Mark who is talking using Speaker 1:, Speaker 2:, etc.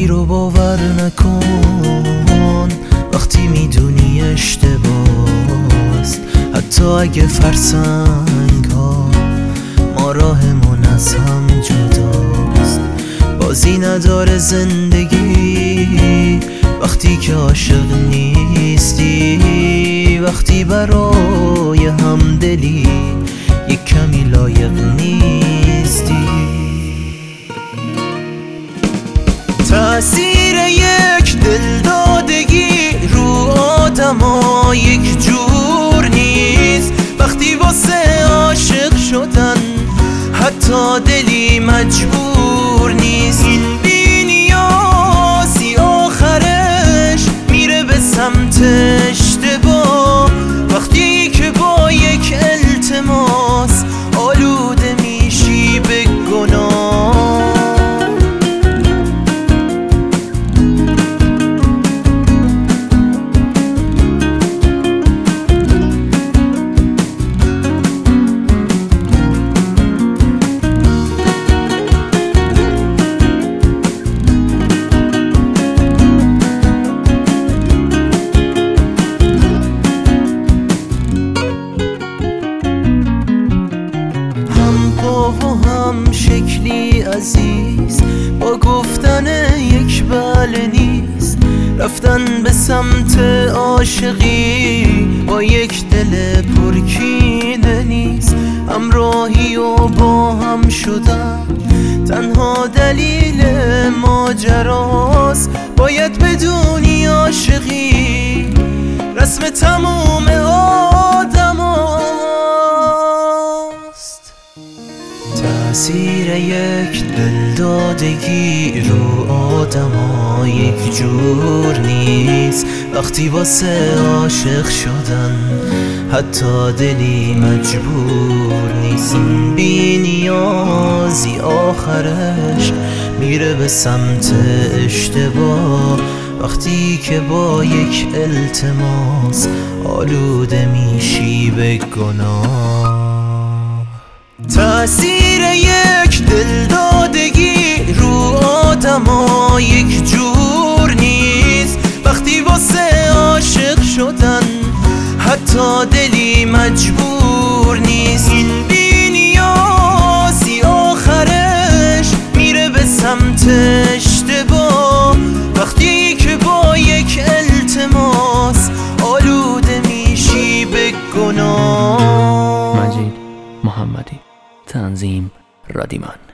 Speaker 1: کاری رو باور نکن وقتی میدونی اشتباست. حتی اگه فرسنگ ها ما راهمون از هم جداست. بازی نداره زندگی وقتی که عاشق نیستی، وقتی برای همدلی یک کمی لایق نیستی. تأثیر یک دلدادگی رو آدما یک جور نیست. وقتی واسه عاشق شدن حتی دلی مجبور نیست. این بی‌نیازی آخرش میره به سمت اشتباه. وقتی که با یک التماس آلوده میشی به گناه. و هم شکلی عزیز با گفتن یک بله نیست. رفتن به سمت عاشقی با یک دل پرکینه نیست. همراهی و با هم شدن تنها دلیل ماجراست. باید بدونی عاشقی رسم تموم آدماست. تأثیر یک دلدادگی رو آدما یک جور نیست. وقتی واسه عاشق شدن حتی دلی مجبور نیست. این بی‌نیازی آخرش میره به سمت اشتباه. وقتی که با یک التماس آلوده میشی به گناه. تأثیر یک دلدادگی رو آدما یک جور نیست. وقتی واسه عاشق شدن حتی دلی مجبور نیست. این بی‌نیازی آخرش میره به سمت اشتباه. وقتی که با یک التماس آلوده میشی به گناه.
Speaker 2: مجید محمدی، تنظیم رادیمان.